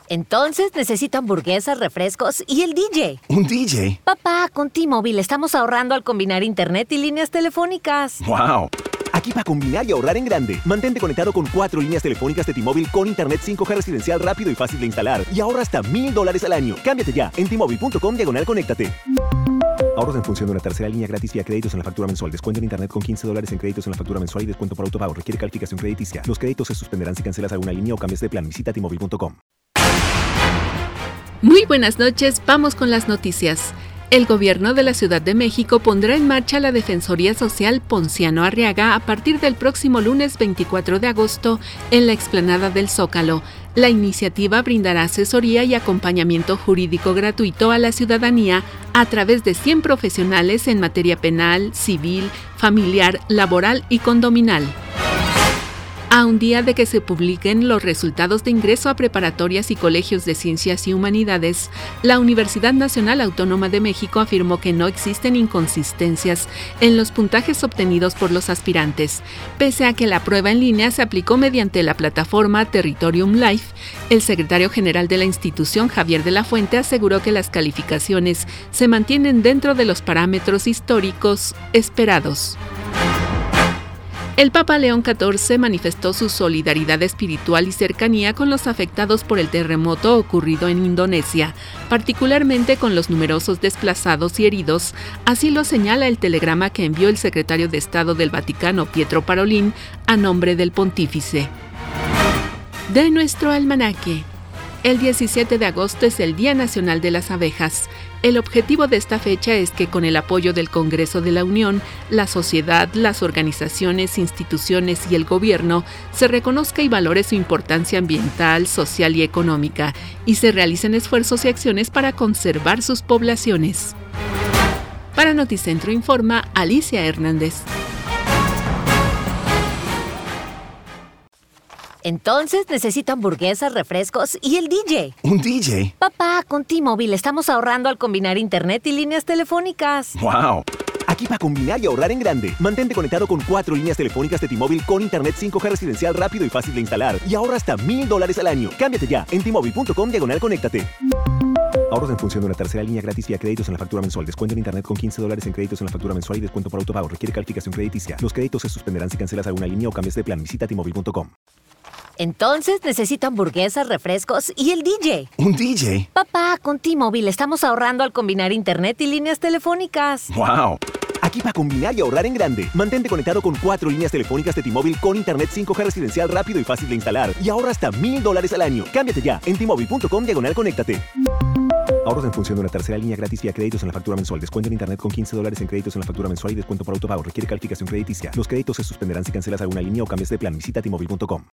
Entonces necesito hamburguesas, refrescos y el DJ. ¿Un DJ? Papá, con T-Mobile estamos ahorrando al combinar internet y líneas telefónicas. ¡Wow! Aquí para combinar y ahorrar en grande. Mantente conectado con 4 líneas telefónicas de T-Mobile con internet 5G residencial rápido y fácil de instalar. Y ahorra hasta $1,000 al año. Cámbiate ya en T-Mobile.com/conéctate. Ahorros en función de una tercera línea gratis vía créditos en la factura mensual. Descuento en internet con $15 en créditos en la factura mensual y descuento por autopago. Requiere calificación crediticia. Los créditos se suspenderán si cancelas alguna línea o cambias de plan. Visita T-Mobile.com. Muy buenas noches, vamos con las noticias. El gobierno de la Ciudad de México pondrá en marcha la Defensoría Social Ponciano Arriaga a partir del próximo lunes 24 de agosto en la explanada del Zócalo. La iniciativa brindará asesoría y acompañamiento jurídico gratuito a la ciudadanía a través de 100 profesionales en materia penal, civil, familiar, laboral y condominal. A un día de que se publiquen los resultados de ingreso a preparatorias y colegios de ciencias y humanidades, la Universidad Nacional Autónoma de México afirmó que no existen inconsistencias en los puntajes obtenidos por los aspirantes. Pese a que la prueba en línea se aplicó mediante la plataforma Territorium Life, el secretario general de la institución, Javier de la Fuente, aseguró que las calificaciones se mantienen dentro de los parámetros históricos esperados. El Papa León XIV manifestó su solidaridad espiritual y cercanía con los afectados por el terremoto ocurrido en Indonesia, particularmente con los numerosos desplazados y heridos, así lo señala el telegrama que envió el secretario de Estado del Vaticano, Pietro Parolin, a nombre del pontífice. De nuestro almanaque. El 17 de agosto es el Día Nacional de las Abejas. El objetivo de esta fecha es que con el apoyo del Congreso de la Unión, la sociedad, las organizaciones, instituciones y el gobierno se reconozca y valore su importancia ambiental, social y económica, y se realicen esfuerzos y acciones para conservar sus poblaciones. Para Noticentro informa Alicia Hernández. Entonces necesito hamburguesas, refrescos y el DJ. ¿Un DJ? Papá, con T-Mobile estamos ahorrando al combinar internet y líneas telefónicas. ¡Wow! Aquí para combinar y ahorrar en grande. Mantente conectado con 4 líneas telefónicas de T-Mobile con internet 5G residencial rápido y fácil de instalar. Y ahorra hasta $1,000 al año. Cámbiate ya en T-Mobile.com/conéctate. Ahorros en función de una tercera línea gratis vía créditos en la factura mensual. Descuento en internet con $15 en créditos en la factura mensual y descuento por autopago. Requiere calificación crediticia. Los créditos se suspenderán si cancelas alguna línea o cambias de plan. Visita T-Mobile.com. Entonces necesito hamburguesas, refrescos y el DJ. ¿Un DJ? Papá, con T-Mobile estamos ahorrando al combinar internet y líneas telefónicas. ¡Wow! Aquí para combinar y ahorrar en grande. Mantente conectado con 4 líneas telefónicas de T-Mobile con internet 5G residencial rápido y fácil de instalar. Y ahorra hasta $1,000 al año. Cámbiate ya en T-Mobile.com/conéctate. Ahorros en función de una tercera línea gratis vía créditos en la factura mensual. Descuento en internet con $15 en créditos en la factura mensual y descuento por autopago. Requiere calificación crediticia. Los créditos se suspenderán si cancelas alguna línea o cambias de plan. Visita T-Mobile.com.